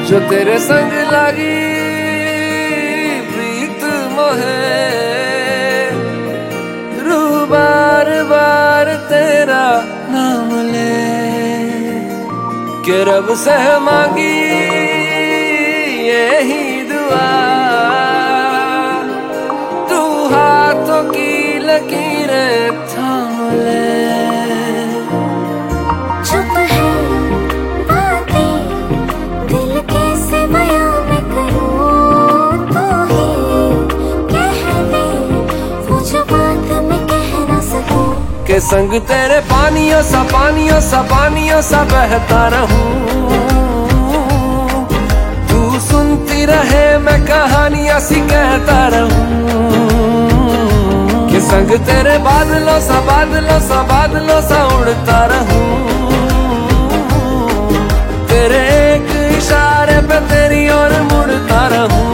जो तेरे संग लगी प्रीत मोहे, रू बार बार तेरा नाम ले के रब से मांगी यही दुआ, तू हाथों की लकीरें थाम ले। चुप है बातें दिल कैसे बयां मैं करूं, तो ही कह दे वो जो बात मैं कह ना सकूं। के संग तेरे पानियों सा पानियों सा पानियों सा बहता रहूं, तू सुनती रहे मैं कहानियां सी कहता रहूं। के संग तेरे बादलों सा बादलों सा बादलों सा उड़ता रहूं, तेरे एक इशारे पे तेरी ओर मुड़ता रहूं।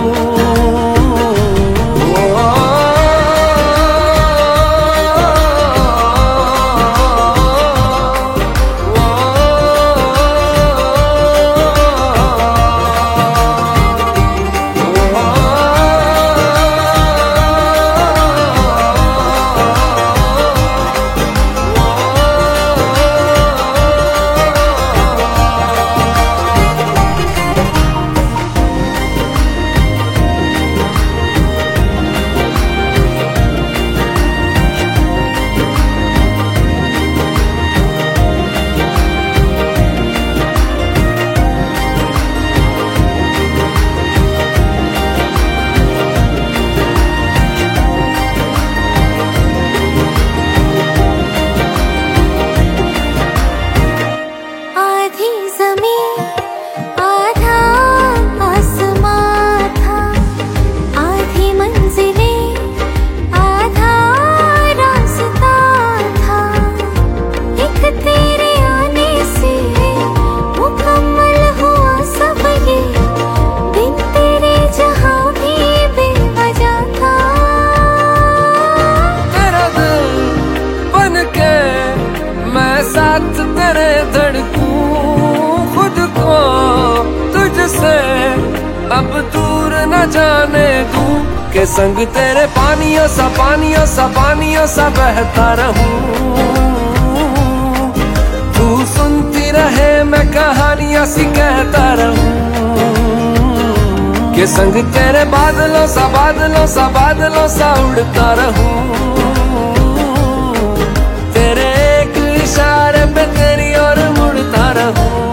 साथ तेरे धड़कूं खुद को तुझसे अब दूर न जाने दूं, के संग तेरे पानियों सा पानियों सा पानियों सा बहता रहूं, तू सुनती रहे मैं कहानियां सी कहता रहूं। के संग तेरे बादलों सा बादलों सा बादलों सा उड़ता रहूं, तेरे एक इशारे पे तेरी ओर मुड़ता रहूं।